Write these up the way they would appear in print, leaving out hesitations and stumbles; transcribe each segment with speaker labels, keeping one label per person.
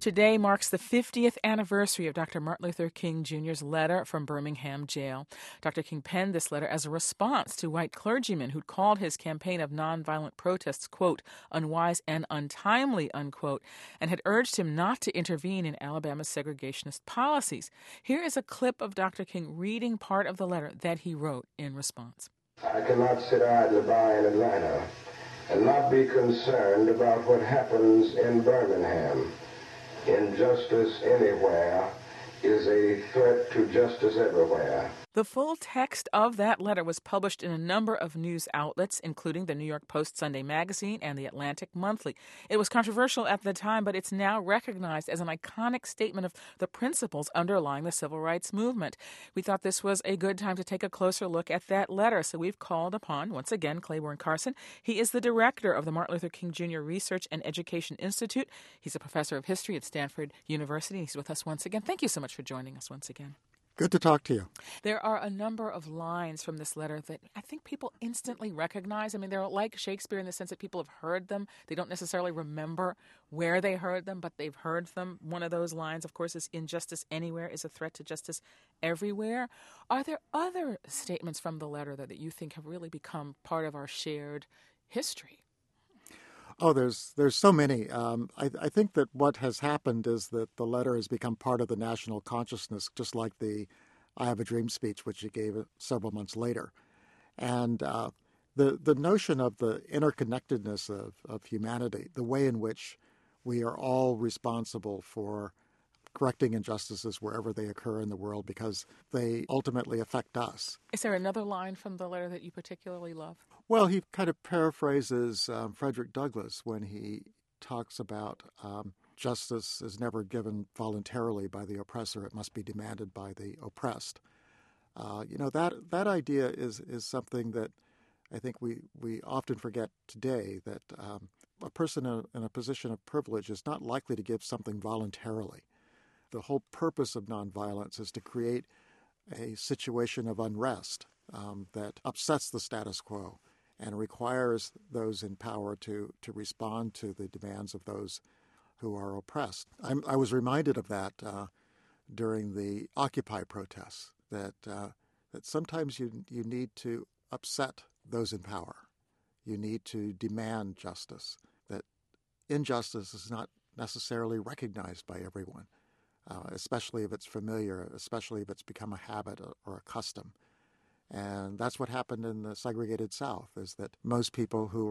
Speaker 1: Today marks the 50th anniversary of Dr. Martin Luther King Jr.'s letter from Birmingham jail. Dr. King penned this letter as a response to white clergymen who'd called his campaign of nonviolent protests, quote, unwise and untimely, unquote, and had urged him not to intervene in Alabama's segregationist policies. Here is a clip of Dr. King reading part of the letter that he wrote in response.
Speaker 2: I cannot sit idly by in Atlanta and not be concerned about what happens in Birmingham. Injustice anywhere is a threat to justice everywhere.
Speaker 1: The full text of that letter was published in a number of news outlets, including the New York Post Sunday Magazine and the Atlantic Monthly. It was controversial at the time, but it's now recognized as an iconic statement of the principles underlying the civil rights movement. We thought this was a good time to take a closer look at that letter, so we've called upon, once again, Claiborne Carson. He is the director of the Martin Luther King Jr. Research and Education Institute. He's a professor of history at Stanford University. He's with us once again. Thank you so much for joining us once again.
Speaker 3: Good to talk to you.
Speaker 1: There are a number of lines from this letter that I think people instantly recognize. I mean, they're like Shakespeare in the sense that people have heard them. They don't necessarily remember where they heard them, but they've heard them. One of those lines, of course, is injustice anywhere is a threat to justice everywhere. Are there other statements from the letter that you think have really become part of our shared history?
Speaker 3: Oh, there's so many. I think that what has happened is that the letter has become part of the national consciousness, just like the I Have a Dream speech, which he gave several months later. And the notion of the interconnectedness of humanity, the way in which we are all responsible for correcting injustices wherever they occur in the world because they ultimately affect us.
Speaker 1: Is there another line from the letter that you particularly love?
Speaker 3: Well, he kind of paraphrases Frederick Douglass when he talks about justice is never given voluntarily by the oppressor. It must be demanded by the oppressed. That idea is something that I think we often forget today, that a person in a position of privilege is not likely to give something voluntarily. The whole purpose of nonviolence is to create a situation of unrest that upsets the status quo and requires those in power to respond to the demands of those who are oppressed. I was reminded of that during the Occupy protests, that sometimes you need to upset those in power. You need to demand justice, that injustice is not necessarily recognized by everyone. Especially if it's familiar, especially if it's become a habit or a custom. And that's what happened in the segregated South, is that most people who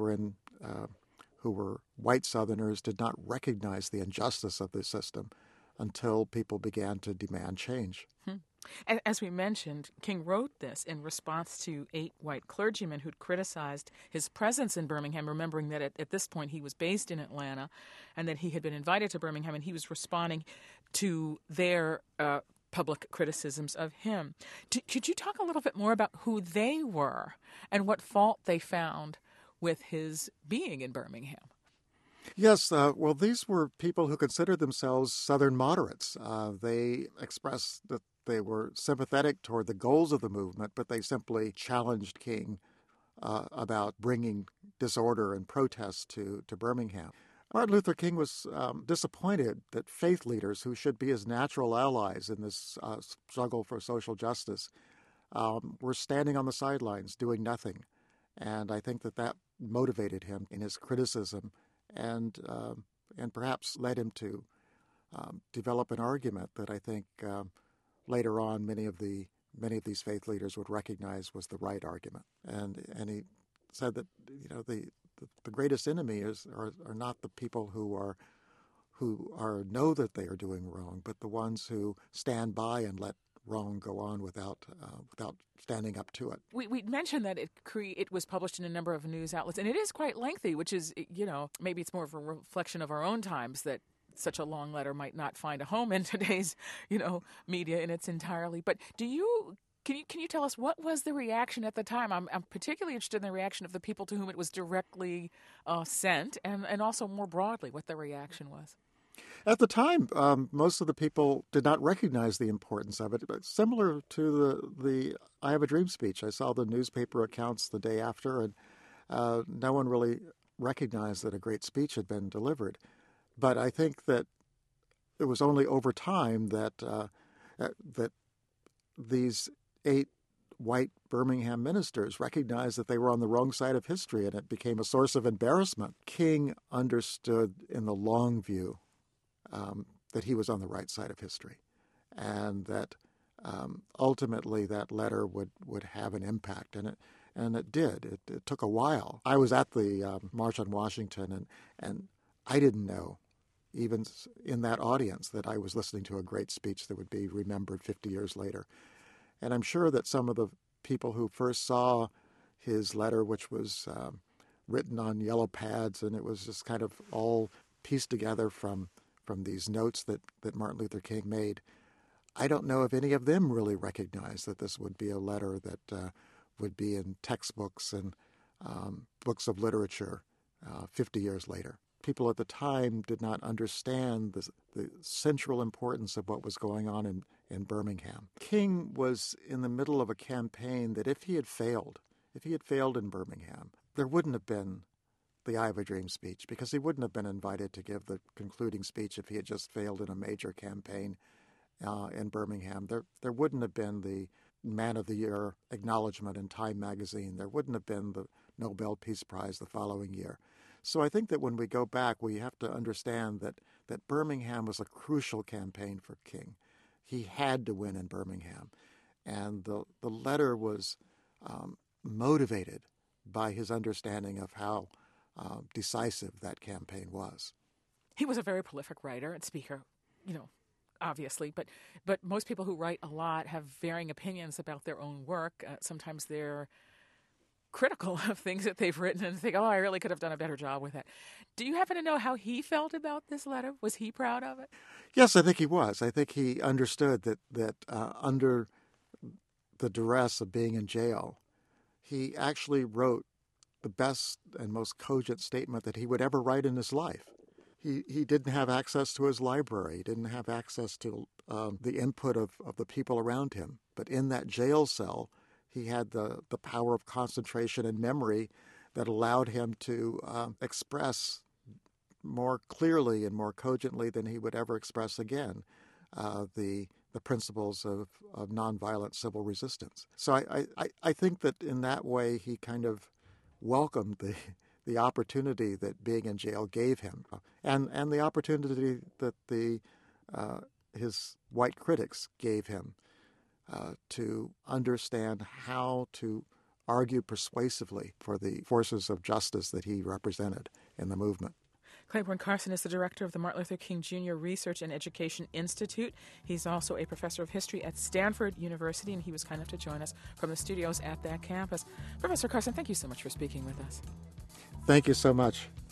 Speaker 3: were white Southerners did not recognize the injustice of the system until people began to demand change.
Speaker 1: As we mentioned, King wrote this in response to 8 white clergymen who'd criticized his presence in Birmingham, remembering that at this point he was based in Atlanta and that he had been invited to Birmingham, and he was responding to their public criticisms of him. Could you talk a little bit more about who they were and what fault they found with his being in Birmingham?
Speaker 3: Yes, well, these were people who considered themselves Southern moderates. They expressed that they were sympathetic toward the goals of the movement, but they simply challenged King about bringing disorder and protest to Birmingham. Martin Luther King was disappointed that faith leaders, who should be his natural allies in this struggle for social justice, were standing on the sidelines doing nothing. And I think that motivated him in his criticism and perhaps led him to develop an argument that I think later on many of these faith leaders would recognize was the right argument. And he said that the greatest enemy are not the people who know that they are doing wrong, but the ones who stand by and let wrong go on without standing up to it.
Speaker 1: We mentioned that it was published in a number of news outlets, and it is quite lengthy, which is, maybe it's more of a reflection of our own times that such a long letter might not find a home in today's, media in its entirety. But can you tell us what was the reaction at the time? I'm particularly interested in the reaction of the people to whom it was directly sent, and also more broadly what the reaction was.
Speaker 3: At the time, most of the people did not recognize the importance of it. But similar to the I Have a Dream speech, I saw the newspaper accounts the day after, and no one really recognized that a great speech had been delivered. But I think that it was only over time that these 8 white Birmingham ministers recognized that they were on the wrong side of history, and it became a source of embarrassment. King understood in the long view that he was on the right side of history, and that ultimately that letter would have an impact, and it did. It took a while. I was at the March on Washington, and I didn't know, even in that audience, that I was listening to a great speech that would be remembered 50 years later. And I'm sure that some of the people who first saw his letter, which was written on yellow pads, and it was just kind of all pieced together from these notes that Martin Luther King made, I don't know if any of them really recognized that this would be a letter that would be in textbooks and books of literature 50 years later. People at the time did not understand the central importance of what was going on in Birmingham. King was in the middle of a campaign that if he had failed in Birmingham, there wouldn't have been the I Have a Dream speech, because he wouldn't have been invited to give the concluding speech if he had just failed in a major campaign in Birmingham. There wouldn't have been the Man of the Year acknowledgement in Time magazine. There wouldn't have been the Nobel Peace Prize the following year. So I think that when we go back, we have to understand that Birmingham was a crucial campaign for King. He had to win in Birmingham. And the letter was motivated by his understanding of how decisive that campaign was.
Speaker 1: He was a very prolific writer and speaker, obviously, but most people who write a lot have varying opinions about their own work. Sometimes they're critical of things that they've written and think, oh, I really could have done a better job with it. Do you happen to know how he felt about this letter? Was he proud of it?
Speaker 3: Yes, I think he was. I think he understood that under the duress of being in jail, he actually wrote the best and most cogent statement that he would ever write in his life. He didn't have access to his library. He didn't have access to the input of the people around him. But in that jail cell, he had the power of concentration and memory that allowed him to express more clearly and more cogently than he would ever express again the principles of nonviolent civil resistance. So I think that in that way he kind of welcomed the opportunity that being in jail gave him, and the opportunity that his white critics gave him to understand how to argue persuasively for the forces of justice that he represented in the movement.
Speaker 1: Clayborne Carson is the director of the Martin Luther King Jr. Research and Education Institute. He's also a professor of history at Stanford University, and he was kind enough to join us from the studios at that campus. Professor Carson, thank you so much for speaking with us.
Speaker 3: Thank you so much.